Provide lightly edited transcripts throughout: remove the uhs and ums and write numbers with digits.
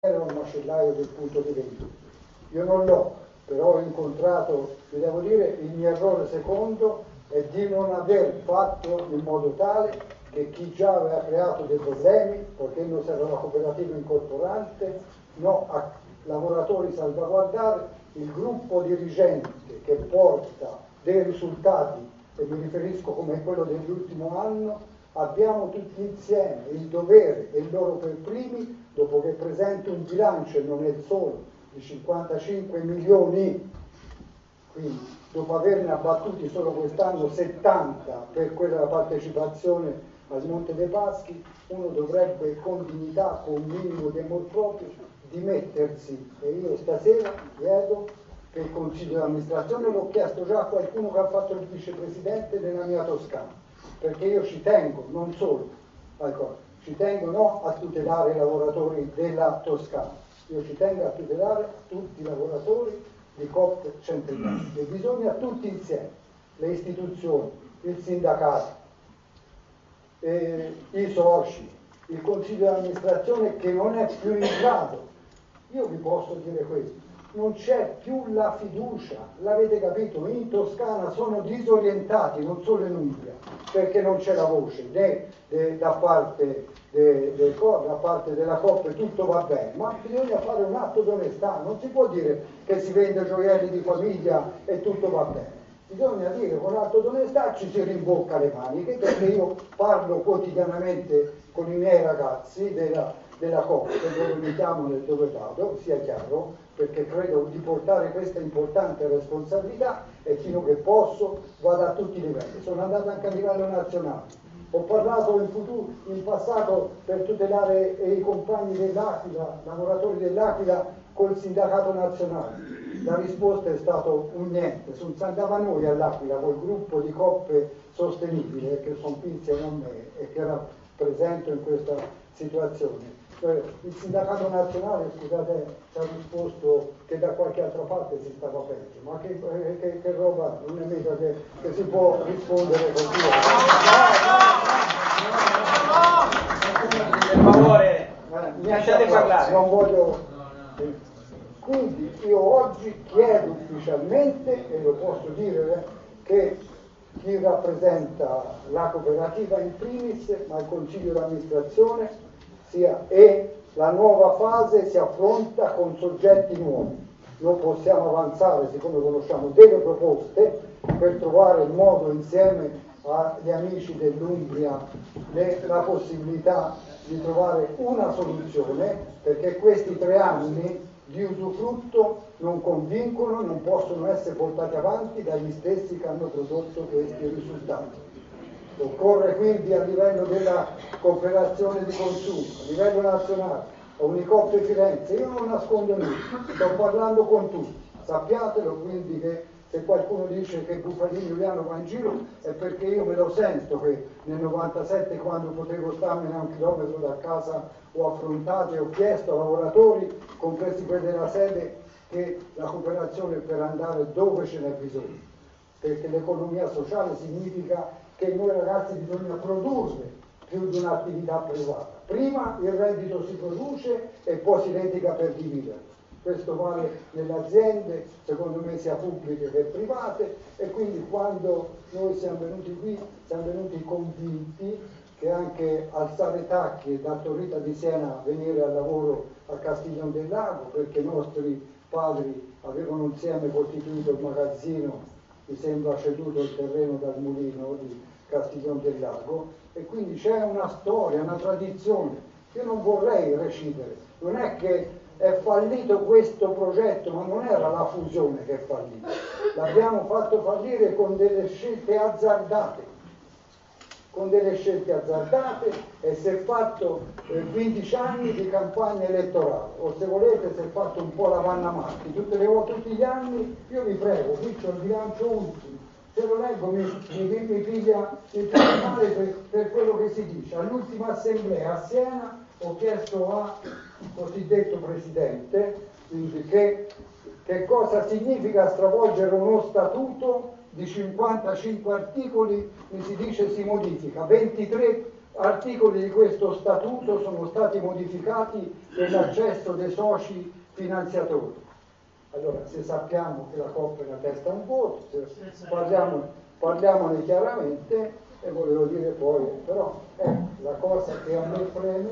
era un macellaio del punto di vendita. Io non l'ho, però ho incontrato, vi devo dire, il mio errore secondo è di non aver fatto in modo tale che chi già aveva creato dei problemi, perché non serve la cooperativa incorporante, no a lavoratori salvaguardare, il gruppo dirigente che porta dei risultati, e mi riferisco come quello dell'ultimo anno, abbiamo tutti insieme il dovere, e loro per primi, dopo che presento un bilancio e non è solo di 55 milioni, quindi dopo averne abbattuti solo quest'anno 70 per quella partecipazione al Monte dei Paschi, uno dovrebbe con dignità, con un minimo di amor proprio, dimettersi. E io stasera chiedo che il Consiglio di amministrazione, l'ho chiesto già a qualcuno che ha fatto il vicepresidente nella mia Toscana, perché io ci tengo, non solo, ci tengo no a tutelare i lavoratori della Toscana, io ci tengo a tutelare tutti i lavoratori di Coop Centritalia, e bisogna tutti insieme, le istituzioni, il sindacato, i soci, il consiglio di amministrazione che non è più in grado. Io vi posso dire questo, non c'è più la fiducia, l'avete capito? In Toscana sono disorientati, non solo in Umbria, perché non c'è la voce né da parte della Coop, tutto va bene, ma bisogna fare un atto di onestà, non si può dire che si vende gioielli di famiglia e tutto va bene. Bisogna dire con atto d'onestà, ci si rimbocca le maniche, perché io parlo quotidianamente con i miei ragazzi della Coop, dove mi chiamano e dove vado, sia chiaro, perché credo di portare questa importante responsabilità e fino che posso vado a tutti i livelli. Sono andato anche a livello nazionale, ho parlato in passato per tutelare i compagni dell'Aquila, lavoratori dell'Aquila, col sindacato nazionale. La risposta è stato un niente, si andava noi all'Aquila col gruppo di Coppe Sostenibile, che sono qui insieme a me e che rappresento in questa situazione. Il sindacato nazionale, scusate, ci ha risposto che da qualche altra parte si stava peggio, ma che roba, non è mica che si può rispondere così. Per favore, mi lasciate parlare. Non voglio... Quindi io oggi chiedo ufficialmente, e lo posso dire, che chi rappresenta la cooperativa in primis, ma il Consiglio di amministrazione, e la nuova fase si affronta con soggetti nuovi. Noi possiamo avanzare, siccome conosciamo delle proposte, per trovare il modo insieme agli amici dell'Umbria la possibilità di trovare una soluzione, perché questi 3 anni di usufrutto non convincono, non possono essere portati avanti dagli stessi che hanno prodotto questi risultati. Occorre quindi a livello della cooperazione di consumo, a livello nazionale, a Unicoop Firenze, io non nascondo niente, sto parlando con tutti, sappiatelo quindi che se qualcuno dice che Bufalino Giuliano va in giro è perché io me lo sento che nel 97, quando potevo starmene a 1 chilometro da casa, ho affrontato e ho chiesto a lavoratori, compresi quelli della sede, che la cooperazione per andare dove ce n'è bisogno, perché l'economia sociale significa che noi ragazzi bisogna produrre più di un'attività privata. Prima il reddito si produce e poi si litiga per dividere. Questo vale nelle aziende, secondo me sia pubbliche che private, e quindi quando noi siamo venuti qui siamo venuti convinti che anche alzare tacchi da Torrita di Siena venire al lavoro a Castiglion del Lago, perché i nostri padri avevano insieme costituito il magazzino, mi sembra ceduto il terreno dal mulino di Castiglion del Lago, e quindi c'è una storia, una tradizione. Io non vorrei recidere, non è che è fallito questo progetto, ma non era la fusione che è fallita, l'abbiamo fatto fallire con delle scelte azzardate, e si è fatto 15 anni di campagna elettorale, o se volete si è fatto un po' la Vanna Marchi, tutti gli anni. Io vi prego, qui c'ho il bilancio ultimo, se lo leggo mi piglia male per quello che si dice. All'ultima assemblea a Siena ho chiesto al cosiddetto presidente che cosa significa stravolgere uno statuto di 55 articoli, mi si dice si modifica, 23 articoli di questo statuto sono stati modificati per l'accesso dei soci finanziatori. Allora, se sappiamo che la Coop è una testa un voto, parliamone chiaramente, e volevo dire poi, però la cosa che a me preme,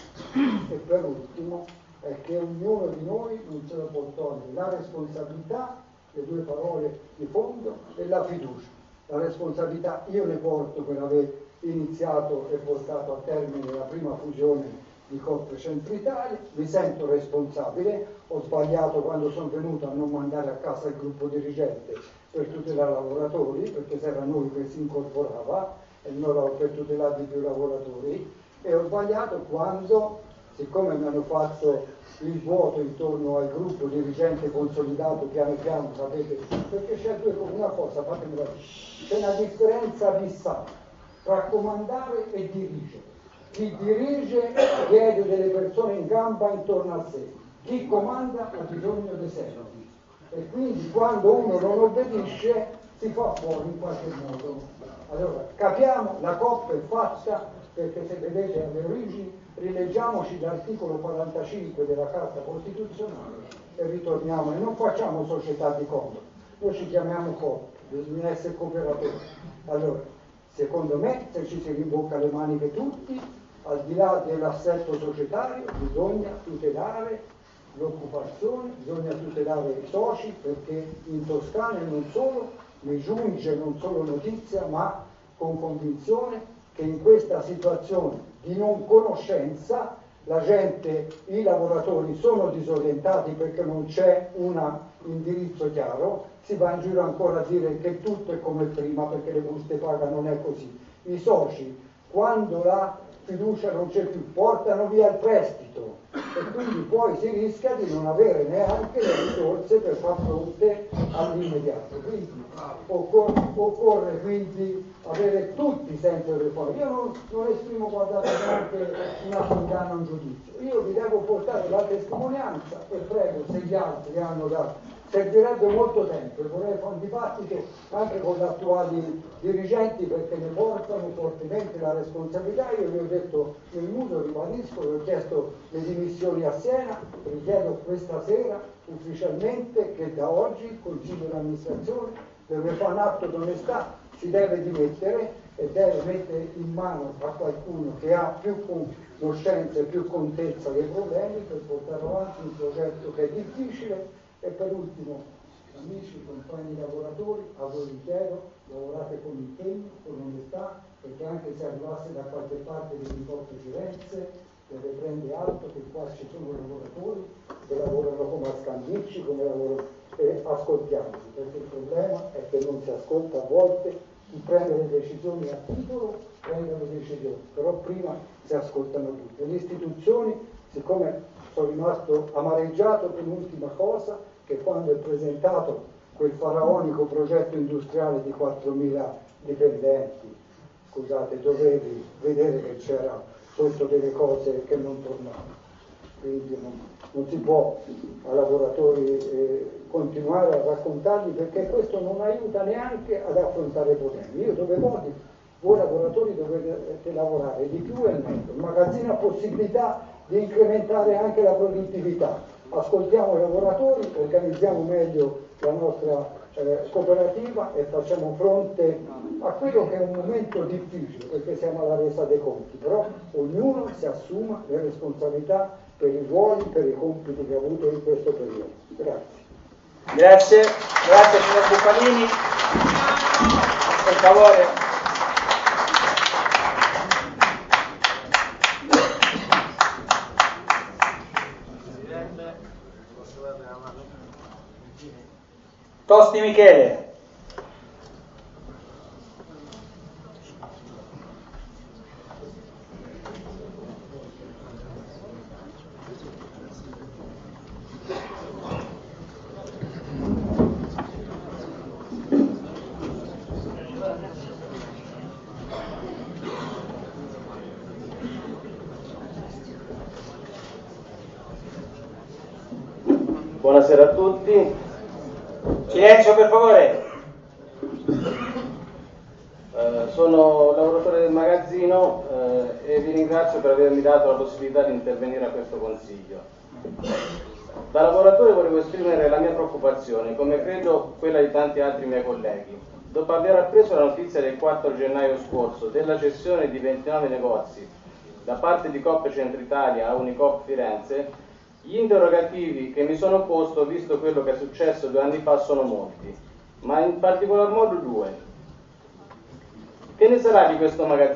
e per ultimo, è che ognuno di noi non se lo può togliere la responsabilità, le due parole di fondo, e la fiducia. La responsabilità io ne porto per aver iniziato e portato a termine la prima fusione di Coop Centro Italia, mi sento responsabile, ho sbagliato quando sono venuto a non mandare a casa il gruppo dirigente per tutelare i lavoratori, perché se era noi che si incorporava e non per tutelare di più i lavoratori, e ho sbagliato quando, siccome mi hanno fatto il vuoto intorno al gruppo dirigente consolidato piano piano, sapete, perché c'è una cosa, fatemela dire, c'è una differenza abissale tra comandare e dirigere. Chi dirige chiede delle persone in gamba intorno a sé, chi comanda ha bisogno di servi, e quindi quando uno non obbedisce si fa fuori in qualche modo. Allora capiamo, la Coop è fatta, perché se vedete alle origini rileggiamoci l'articolo 45 della Carta Costituzionale e ritorniamo, e non facciamo società di comodo, noi ci chiamiamo Coop, bisogna essere cooperatori. Allora, secondo me, se ci si rimbocca le maniche tutti, al di là dell'assetto societario, bisogna tutelare l'occupazione, bisogna tutelare i soci, perché in Toscana e non solo, mi giunge non solo notizia, ma con convinzione, che in questa situazione di non conoscenza la gente, i lavoratori sono disorientati perché non c'è un indirizzo chiaro, si va in giro ancora a dire che tutto è come prima perché le buste paga non è così. I soci, quando la fiducia non c'è più, portano via il prestito e quindi poi si rischia di non avere neanche le risorse per far fronte all'immediato. Quindi occorre quindi avere tutti sempre le fuori. Io non esprimo, guardate, neanche una condanna, un giudizio. Io vi devo portare la testimonianza e prego, se gli altri hanno dato. Servirebbe molto tempo e vorrei fare un dibattito anche con gli attuali dirigenti perché ne portano fortemente la responsabilità. Io vi ho detto nel muso, ribadisco, vi ho chiesto le dimissioni a Siena, richiedo questa sera ufficialmente che da oggi il Consiglio di amministrazione deve fare un atto d'onestà, si deve dimettere e deve mettere in mano a qualcuno che ha più conoscenza e più contezza dei problemi per portare avanti un progetto che è difficile. E per ultimo, amici, compagni lavoratori, a voi vi chiedo, lavorate con impegno, con onestà, perché anche se arrivasse da qualche parte dell'importo Firenze, deve prendere atto che qua ci sono lavoratori che lavorano come a Scandicci, come lavorano, e ascoltiamoci, perché il problema è che non si ascolta a volte, chi prende le decisioni a titolo prende le decisioni, però prima si ascoltano tutte. Le istituzioni, siccome sono rimasto amareggiato per l'ultima cosa, che quando è presentato quel faraonico progetto industriale di 4.000 dipendenti, scusate, dovevi vedere che c'era sotto delle cose che non tornavano. Quindi non si può a lavoratori continuare a raccontargli, perché questo non aiuta neanche ad affrontare i problemi. Io dove voti, voi lavoratori dovete lavorare di più e meglio, il magazzino ha possibilità di incrementare anche la produttività. Ascoltiamo i lavoratori, organizziamo meglio la nostra cooperativa e facciamo fronte a quello che è un momento difficile, perché siamo alla resa dei conti, però ognuno si assuma le responsabilità per i ruoli, per i compiti che ha avuto in questo periodo. Grazie. Grazie signor Bufalini. Per favore. Tosti Michele. Buonasera a tutti. Silenzio per favore. Sono lavoratore del magazzino e vi ringrazio per avermi dato la possibilità di intervenire a questo consiglio. Da lavoratore volevo esprimere la mia preoccupazione, come credo quella di tanti altri miei colleghi. Dopo aver appreso la notizia del 4 gennaio scorso della cessione di 29 negozi da parte di Coop Centro Italia a Unicoop Firenze, gli interrogativi che mi sono posto, visto quello che è successo 2 anni fa, sono molti, ma in particolar modo 2. Che ne sarà di questo magazzino?